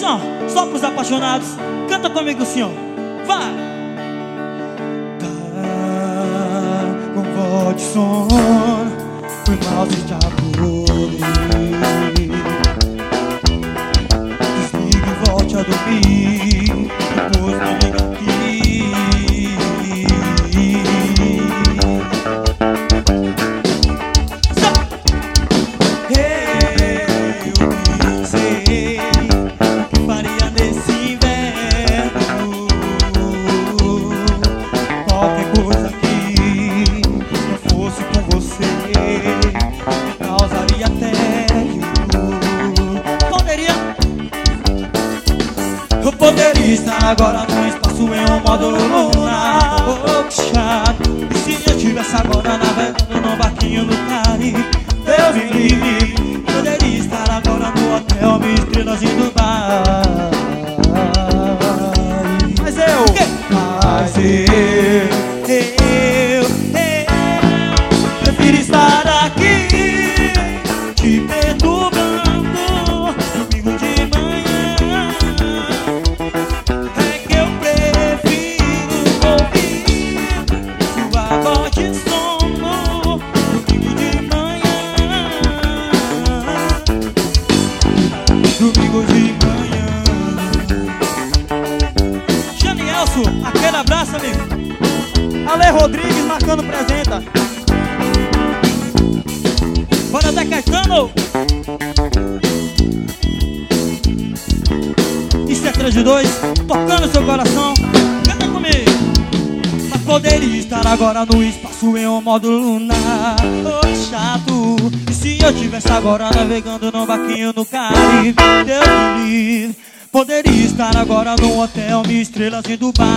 assim, ó, só pros apaixonados. Canta comigo assim, ó. Vai! Tá com voz de sono, foi mal se te acolher. Desliga e volte a dormir, depois me liga aqui. Eu pensei o que faria nesse inverno. Qualquer coisa que não fosse com você me causaria tédio. Eu poderia estar agora no espaço em um modo lunar. Oh, que chato. E se eu estivesse agora navegando num barquinho no Caribe? Deus me livre. Poderia estar agora no hotel, mil estrelas em Dubai. Mas eu prefiro estar aqui te perturbando domingo de manhã. É que eu prefiro ouvir sua voz de sono domingo de manhã. Domingo de manhã. Janielson, aquele abraço, amigo. Ale Rodrigues marcando presença. Bora, Zé Caetano. Isso é 3 de 2, tocando seu coração. Canta comigo. Mas poderia estar agora no espaço em um modo lunar. Oh, que chato. E se eu estivesse agora navegando num barquinho no Caribe? Deus me livre. Poderia estar agora num hotel, mil estrelas em Dubai.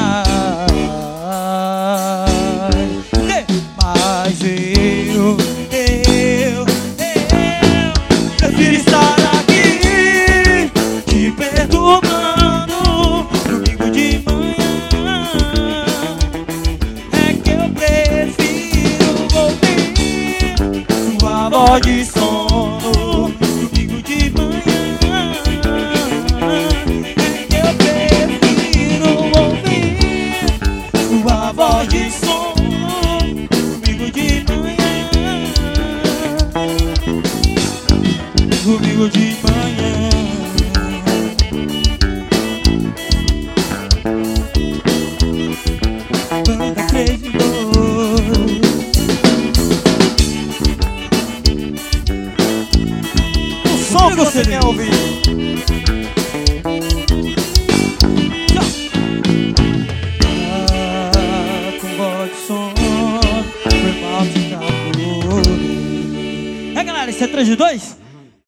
Mas eu prefiro estar aqui te perturbando domingo de manhã. É que eu prefiro ouvir sua voz de sono domingo de manhã. É que eu prefiro ouvir sua voz de sono domingo de manhã. Domingo de manhã. Banda 3 de 2. O som que você quer ouvir. Com voz de sono, foi mal de calor. É, galera, isso é 3 de 2.